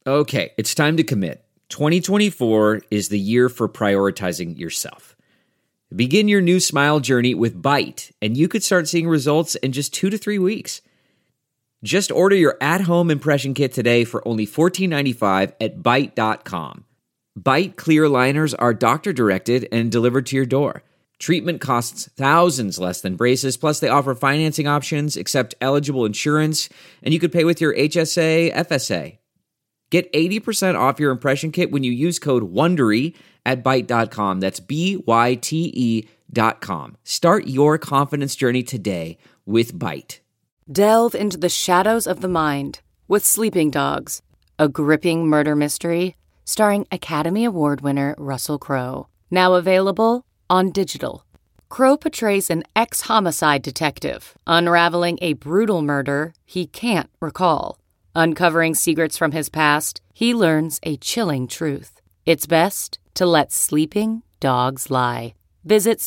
Okay, it's time to commit. 2024 is the year for prioritizing yourself. Begin your new smile journey with Byte, and you could start seeing results in just 2 to 3 weeks. Just order your at-home impression kit today for only $14.95 at Byte.com. Byte clear liners are doctor-directed and delivered to your door. Treatment costs thousands less than braces, plus they offer financing options, accept eligible insurance, and you could pay with your HSA, FSA. Get 80% off your impression kit when you use code WONDERY at Byte.com. That's BYTE.com. Start your confidence journey today with Byte. Delve into the shadows of the mind with Sleeping Dogs, a gripping murder mystery starring Academy Award winner Russell Crowe. Now available on digital. Crowe portrays an ex-homicide detective unraveling a brutal murder he can't recall. Uncovering secrets from his past, he learns a chilling truth. It's best to let sleeping dogs lie. Visit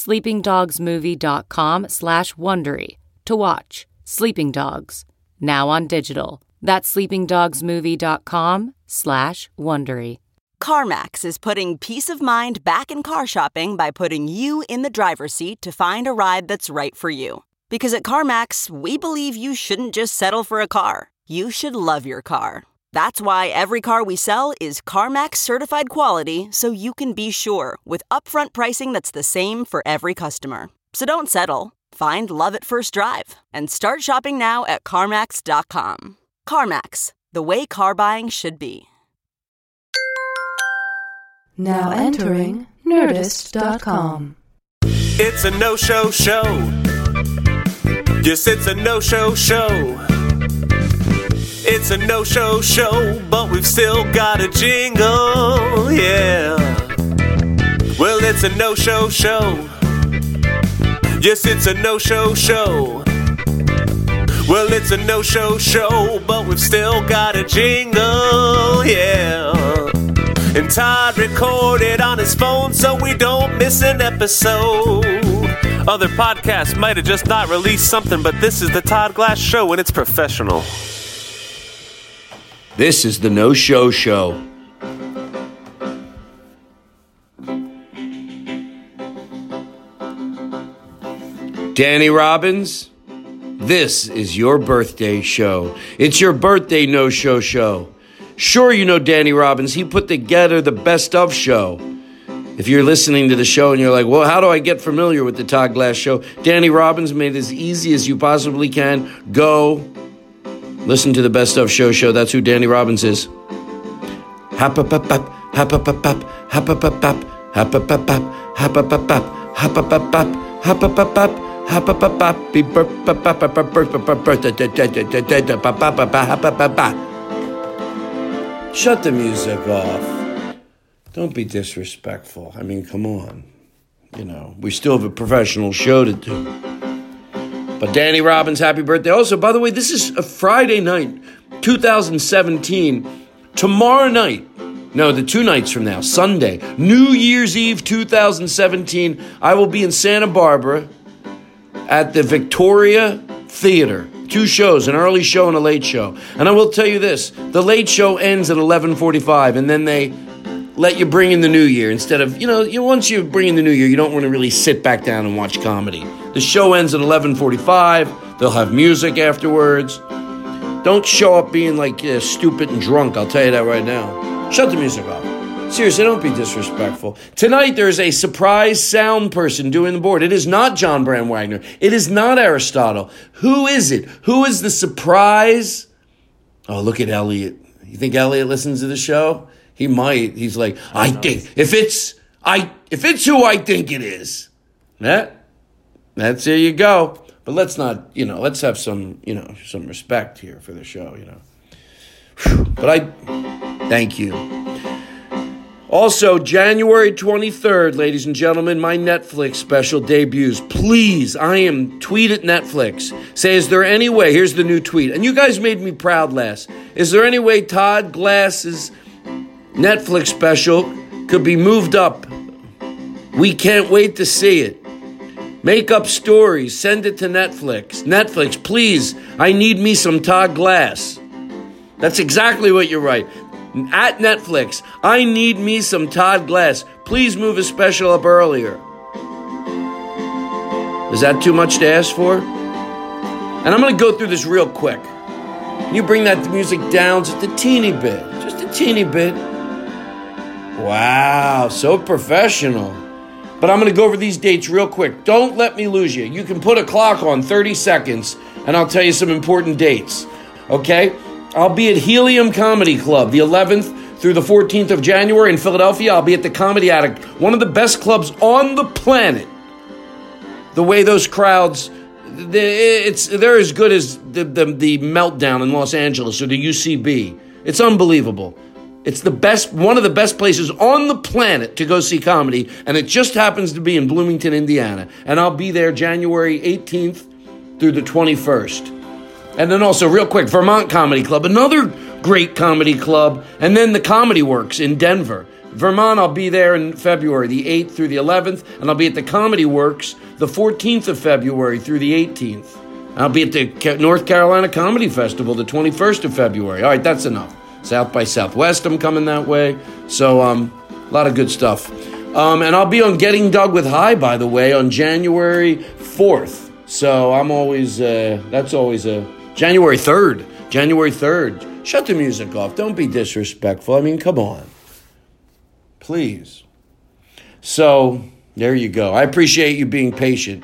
sleepingdogsmovie.com/Wondery to watch Sleeping Dogs, now on digital. That's sleepingdogsmovie.com/Wondery. CarMax is putting peace of mind back in car shopping by putting you in the driver's seat to find a ride that's right for you. Because at CarMax, we believe you shouldn't just settle for a car. You should love your car. That's why every car we sell is CarMax certified quality, so you can be sure with upfront pricing that's the same for every customer. So don't settle. Find love at first drive and start shopping now at CarMax.com. CarMax, the way car buying should be. Now entering Nerdist.com. It's a no-show show. Yes, it's a no-show show. It's a no-show show, but we've still got a jingle, yeah. Well, it's a no-show show. Yes, it's a no-show show. Well, it's a no-show show, but we've still got a jingle, yeah. And Todd recorded on his phone so we don't miss an episode. Other podcasts might have just not released something, but this is the Todd Glass Show and it's professional. This is the No-Show Show. Danny Robbins, this is your birthday show. It's your birthday no-show show. Sure, you know Danny Robbins. He put together the best of show. If you're listening to the show and you're like, well, how do I get familiar with the Todd Glass Show? Danny Robbins made it as easy as you possibly can. Go listen to the Best of Show. That's who Danny Robbins is. Shut the music off. Don't be disrespectful. I mean, come on. You know, we still have a professional show to do. But Danny Robbins, happy birthday. Also, by the way, this is a Friday night, 2017. Tomorrow night, no, the 2 nights from now, Sunday, New Year's Eve 2017, I will be in Santa Barbara at the Victoria Theater. 2 shows, an early show and a late show. And I will tell you this, the late show ends at 11:45, and then they let you bring in the new year instead of, once you bring in the new year, you don't want to really sit back down and watch comedy. The show ends at 11:45. They'll have music afterwards. Don't show up being like stupid and drunk, I'll tell you that right now. Shut the music off. Seriously, don't be disrespectful. Tonight, there's a surprise sound person doing the board. It is not John Brand Wagner. It is not Aristotle. Who is it? Who is the surprise? Oh, look at Elliot. You think Elliot listens to the show? He might. He's like, I think if it's who I think it is. That's there you go. But let's not, let's have some respect here for the show, But thank you. Also, January 23rd, ladies and gentlemen, my Netflix special debuts. Please, tweet at Netflix. Say, is there any way, here's the new tweet, and you guys made me proud last. Is there any way Todd Glass's Netflix special could be moved up? We can't wait to see it. Make up stories, send it to Netflix. Netflix, please, I need me some Todd Glass. That's exactly what you write. at Netflix. I need me some Todd Glass. Please move a special up earlier. Is that too much to ask for? And I'm going to go through this real quick. You bring that music down just a teeny bit. Just a teeny bit. Wow, so professional. But I'm going to go over these dates real quick. Don't let me lose you. You can put a clock on 30 seconds, and I'll tell you some important dates. Okay? I'll be at Helium Comedy Club the 11th through the 14th of January in Philadelphia. I'll be at the Comedy Attic, one of the best clubs on the planet. The way those crowds, they're as good as the Meltdown in Los Angeles or the UCB. It's unbelievable. It's the best, one of the best places on the planet to go see comedy, and it just happens to be in Bloomington, Indiana. And I'll be there January 18th through the 21st. And then also, real quick, Vermont Comedy Club, another great comedy club, and then the Comedy Works in Denver. Vermont, I'll be there in February, the 8th through the 11th, and I'll be at the Comedy Works the 14th of February through the 18th. I'll be at the North Carolina Comedy Festival the 21st of February. All right, that's enough. South by Southwest, I'm coming that way. So, a lot of good stuff. And I'll be on Getting Dug with High, by the way, on January 4th. So I'm always, that's always a January 3rd. January 3rd. Shut the music off. Don't be disrespectful. I mean, come on. Please. So, there you go. I appreciate you being patient.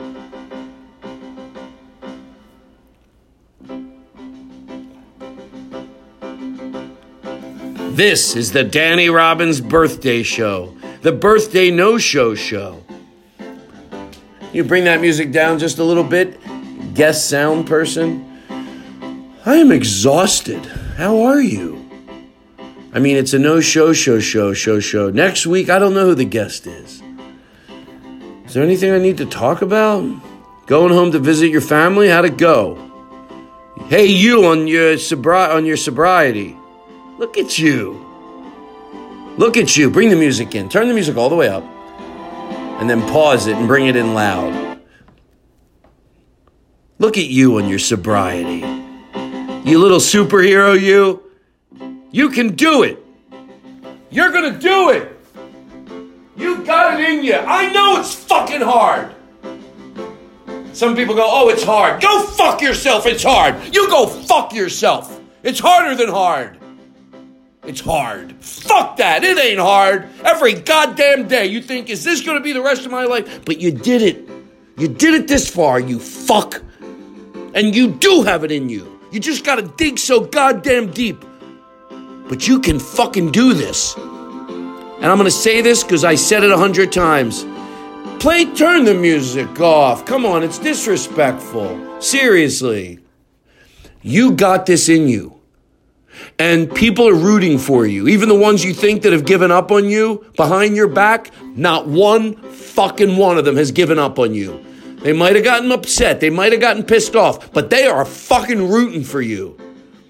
This is the Danny Robbins Birthday Show, the Birthday No-Show Show. You bring that music down just a little bit, guest sound person. I am exhausted. How are you? I mean, it's a no-show show. Next week, I don't know who the guest is. Is there anything I need to talk about? Going home to visit your family? How'd it go? Hey, you on your sobriety. Look at you. Look at you. Bring the music in. Turn the music all the way up. And then pause it and bring it in loud. Look at you on your sobriety. You little superhero, you. You can do it. You're going to do it. You got it in you. I know it's fucking hard. Some people go, oh, it's hard. Go fuck yourself. It's hard. You go fuck yourself. It's harder than hard. It's hard. Fuck that. It ain't hard. Every goddamn day you think, is this going to be the rest of my life? But you did it. You did it this far, you fuck. And you do have it in you. You just got to dig so goddamn deep. But you can fucking do this. And I'm going to say this because I said it 100 times. Turn the music off. Come on, it's disrespectful. Seriously. You got this in you. And people are rooting for you. Even the ones you think that have given up on you behind your back, not one fucking one of them has given up on you. They might have gotten upset. They might have gotten pissed off. But they are fucking rooting for you.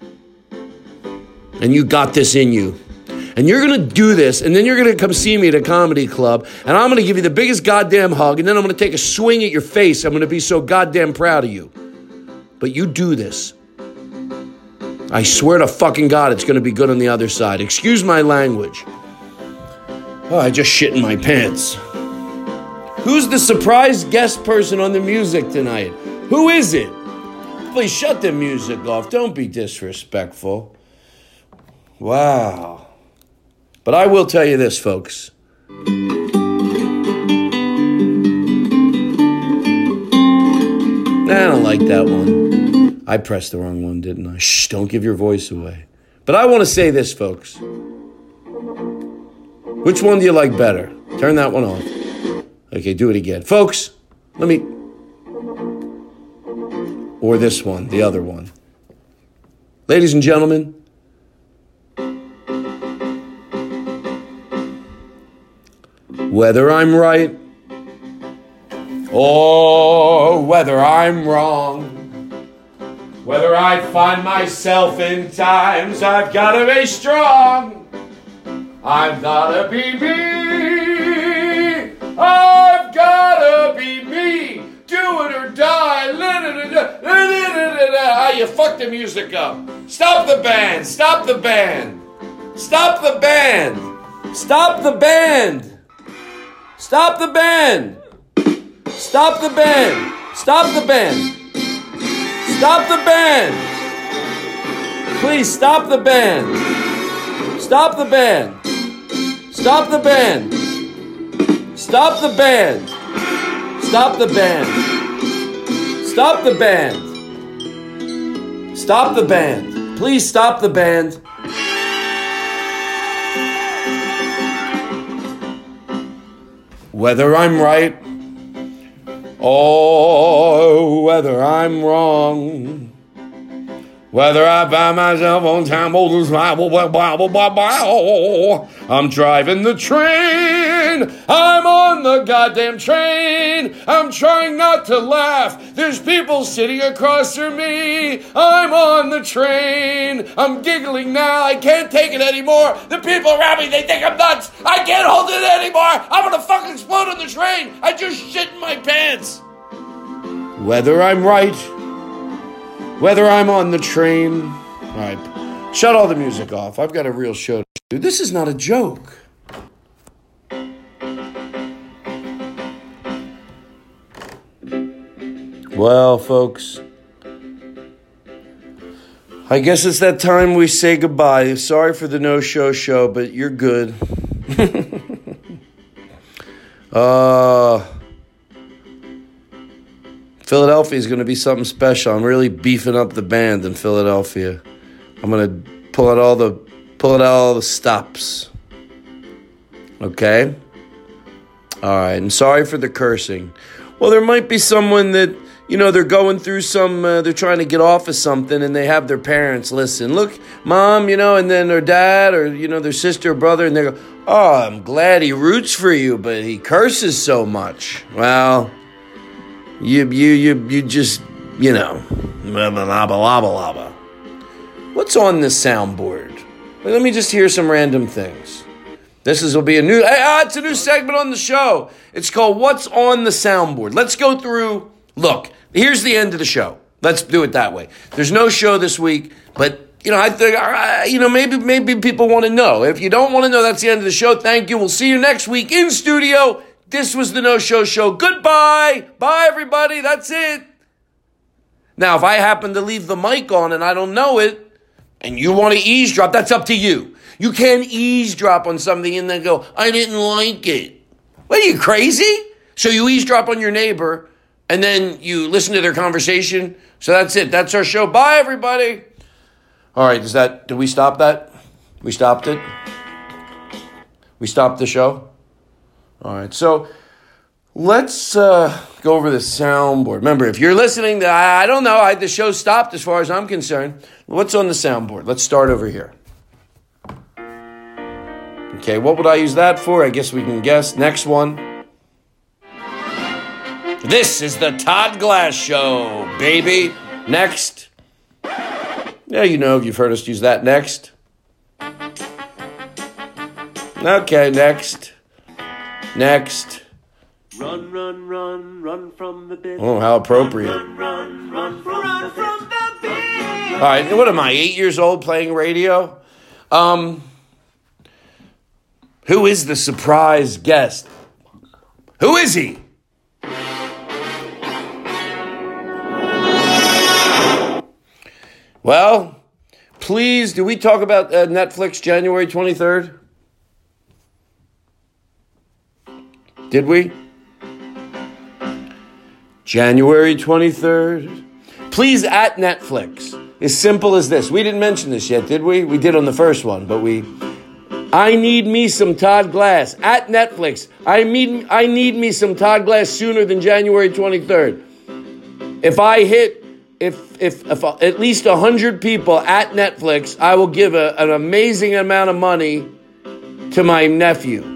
And you got this in you. And you're going to do this, and then you're going to come see me at a comedy club, and I'm going to give you the biggest goddamn hug, and then I'm going to take a swing at your face. I'm going to be so goddamn proud of you. But you do this. I swear to fucking God it's going to be good on the other side. Excuse my language. Oh, I just shit in my pants. Who's the surprise guest person on the music tonight? Who is it? Please shut the music off. Don't be disrespectful. Wow. But I will tell you this, folks. I don't like that one. I pressed the wrong one, didn't I? Shh, don't give your voice away. But I want to say this, folks. Which one do you like better? Turn that one off. Okay, do it again. Folks, let me... Or this one, the other one. Ladies and gentlemen, whether I'm right or whether I'm wrong, whether I find myself in times I've got to be strong, I've got to be me, I've got to be me, do it or die, you fuck the music up, stop the band, Stop the band! Stop the band! Stop the band! Stop the band! Stop the band! Stop the band! Please stop the band! Stop the band! Stop the band! Stop the band! Stop the band! Stop the band! Stop the band! Please stop the band! Whether I'm right or whether I'm wrong, whether I find myself on time, I'm driving the train, I'm on the goddamn train, I'm trying not to laugh, there's people sitting across from me, I'm on the train, I'm giggling now, I can't take it anymore, the people around me, they think I'm nuts, I can't hold it anymore, I'm gonna fucking explode on the train, I just shit in my pants. Whether I'm right, whether I'm on the train, all right, shut all the music off. I've got a real show to do. This is not a joke. Well, folks, I guess it's that time we say goodbye. Sorry for the no-show show, but you're good. Philadelphia is going to be something special. I'm really beefing up the band in Philadelphia. I'm going to pull out all the stops. Okay? All right. And sorry for the cursing. Well, there might be someone that, they're going through they're trying to get off of something and they have their parents listen. Look, Mom, and then their dad or, their sister or brother, and they go, oh, I'm glad he roots for you, but he curses so much. Well, you just, blah, blah, blah, blah, blah. What's on this soundboard? Let me just hear some random things. Will be it's a new segment on the show. It's called What's on the Soundboard. Let's go through, look, here's the end of the show. Let's do it that way. There's no show this week, but, I think, maybe people want to know. If you don't want to know, that's the end of the show. Thank you. We'll see you next week in studio. This was the No-Show Show. Goodbye. Bye, everybody. That's it. Now, if I happen to leave the mic on and I don't know it, and you want to eavesdrop, that's up to you. You can't eavesdrop on something and then go, I didn't like it. What, are you crazy? So you eavesdrop on your neighbor, and then you listen to their conversation. So that's it. That's our show. Bye, everybody. All right, did we stop that? We stopped it? We stopped the show? All right, so let's go over the soundboard. Remember, if you're listening, I don't know, the show stopped as far as I'm concerned. What's on the soundboard? Let's start over here. Okay, what would I use that for? I guess we can guess. Next one. This is the Todd Glass Show, baby. Next. Yeah, you've heard us use that. Next. Okay, next. Next. Run, run, run, run from the bit. Oh, how appropriate. Run, run, run, run from the bit. All right, what am I, 8 years old playing radio? Who is the surprise guest? Who is he? Well, please, do we talk about Netflix January 23rd? Did we? January 23rd. Please at Netflix. As simple as this. We didn't mention this yet, did we? We did on the first one, but I need me some Todd Glass. At Netflix. I need me some Todd Glass sooner than January 23rd. If I hit, if at least 100 people at Netflix, I will give an amazing amount of money to my nephew.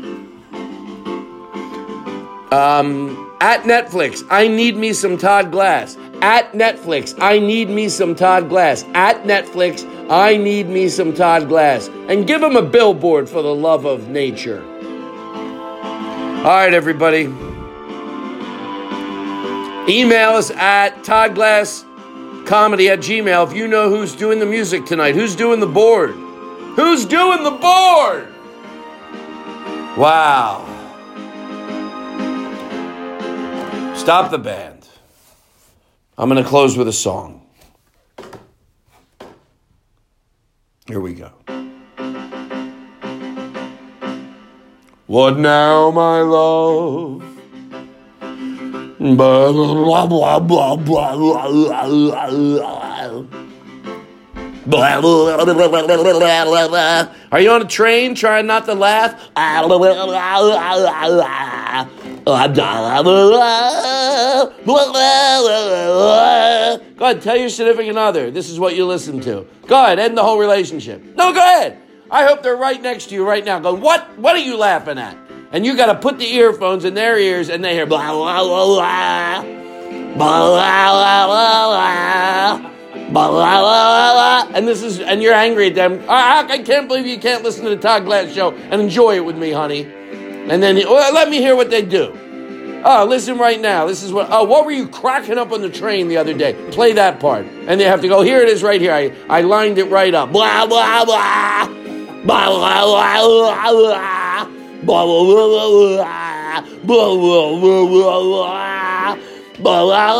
At Netflix, I need me some Todd Glass. At Netflix, I need me some Todd Glass. At Netflix, I need me some Todd Glass. And give him a billboard for the love of nature. All right, everybody. Email us at toddglasscomedy@gmail.com if you know who's doing the music tonight, who's doing the board. Who's doing the board? Wow. Stop the band. I'm going to close with a song. Here we go. What now, my love? Blah, blah, blah, blah, blah, blah. Are you on a train trying not to laugh? Go ahead, tell your significant other this is what you listen to. Go ahead, end the whole relationship. No, go ahead. I hope they're right next to you right now going, what are you laughing at? And you got to put the earphones in their ears and they hear blah, blah, blah, blah, blah, blah, blah, and and you're angry at them. I can't believe you can't listen to the Todd Glass show and enjoy it with me, honey. And then, let me hear what they do. Oh, listen right now. This is what were you cracking up on the train the other day? Play that part. And they have to go, here it is right here. I lined it right up. Blah, blah, blah. Blah, blah, blah, blah, blah. Blah, blah, blah, blah. Blah, blah, blah, blah. Blah, blah,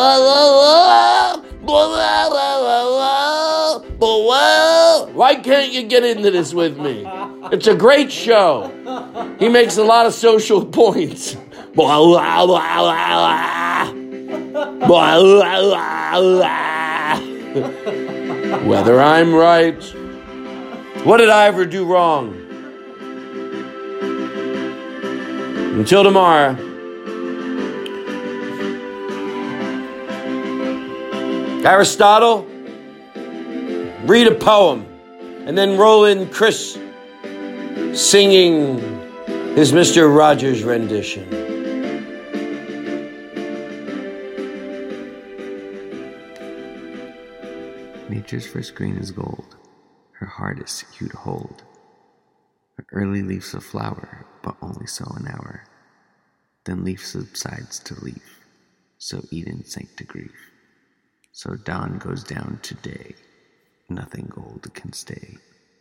blah, blah. Why can't you get into this with me? It's a great show. He makes a lot of social points. Blah, blah, blah, blah. Blah, blah, blah, blah. Whether I'm right, what did I ever do wrong? Until tomorrow. Aristotle, read a poem, and then roll in Chris singing his Mr. Rogers rendition. Nature's first green is gold, her hardest hue to hold. Her early leaves a flower, but only so an hour. Then leaf subsides to leaf, so Eden sank to grief. So dawn goes down to day, nothing gold can stay.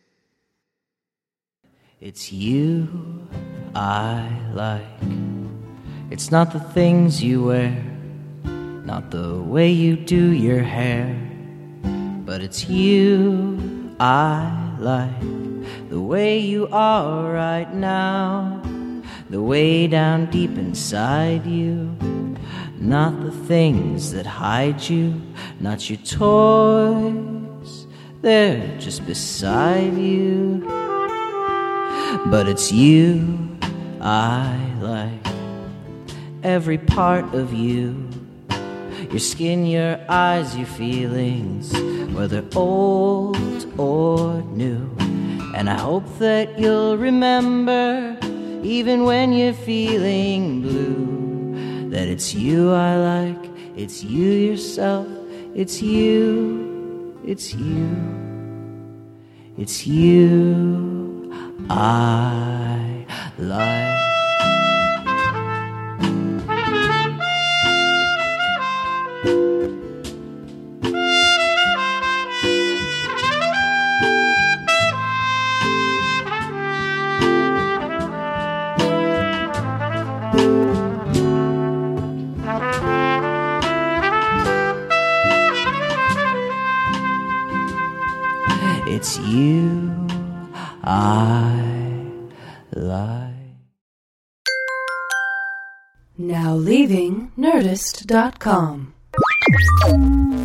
It's you I like. It's not the things you wear, not the way you do your hair, but it's you I like. The way you are right now, the way down deep inside you. Not the things that hide you, not your toys, they're just beside you. But it's you I like, every part of you. Your skin, your eyes, your feelings, whether old or new. And I hope that you'll remember, even when you're feeling blue, that it's you I like, it's you yourself, it's you, it's you, it's you I like. It's you I like. Now leaving Nerdist.com.